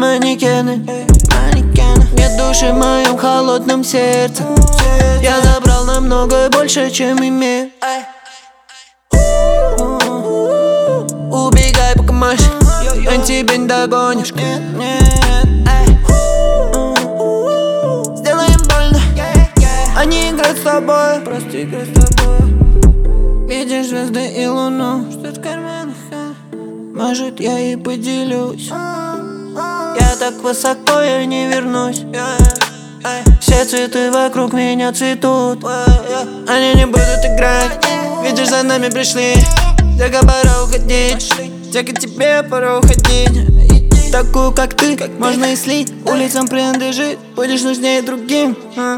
манекены. Нет души в моем холодном сердце. Я забрал намного больше, чем имею. Убегай, пока Маш, он тебя не догонишь. Сделаем больно, они играют с тобой. Просто играют с тобой. Видишь звезды и луну, что в карманах, может, я и поделюсь. Я так высоко, я не вернусь. Все цветы вокруг меня цветут. Они не будут играть. Видишь, за нами пришли. Тебе пора уходить. Тебе тебе пора уходить. Такую, как ты, можно и слить. Улицам принадлежит, будешь нужнее другим.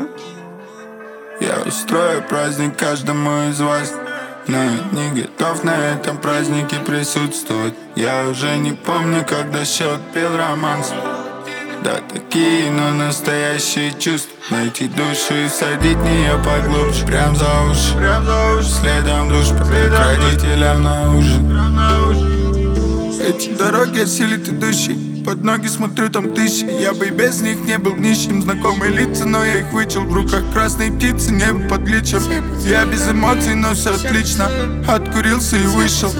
Я устрою праздник каждому из вас, но не готов на этом празднике присутствовать. Я уже не помню, когда счет пел романс. Да, такие, но настоящие чувства. Найти душу и садить в нее поглубже. Прям за уши, следом душ, к родителям на ужин. Эти дороги осилит идущий. Под ноги смотрю, там тысячи. Я бы и без них не был нищим. Знакомые лица, но я их вычел. В руках красные птицы, небо под гличем. Я без эмоций, но все отлично. Откурился и вышел.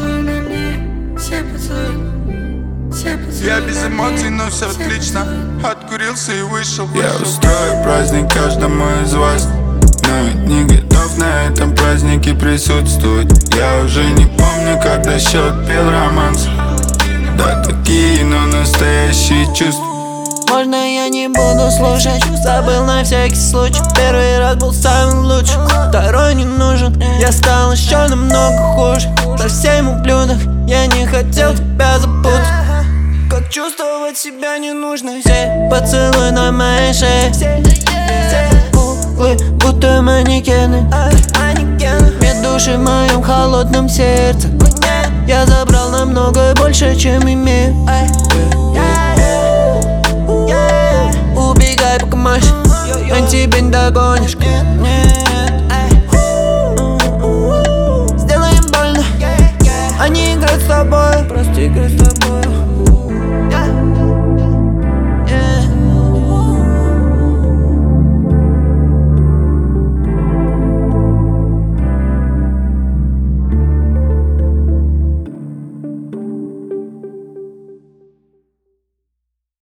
Я без эмоций, но все отлично. Откурился и вышел. Я устрою праздник каждому из вас, но не готов на этом празднике присутствовать. Я уже не помню, когда счет пел романс. Да, такие, но настоящие чувства. Можно я не буду слушать? Забыл на всякий случай. Первый раз был самым лучшим, второй не нужен. Я стал еще намного хуже. Совсем ублюдок, я не хотел тебя запутать. Как чувствовать себя не нужно. Все поцелуй на моей шее. Куклы, будто манекены. Нет души в моем холодном сердце. Я забрал намного больше, чем имею. Убегай, пока Маш, он тебя не догонишь. Сделаем больно, они играют с тобой. Просто играют с тобой.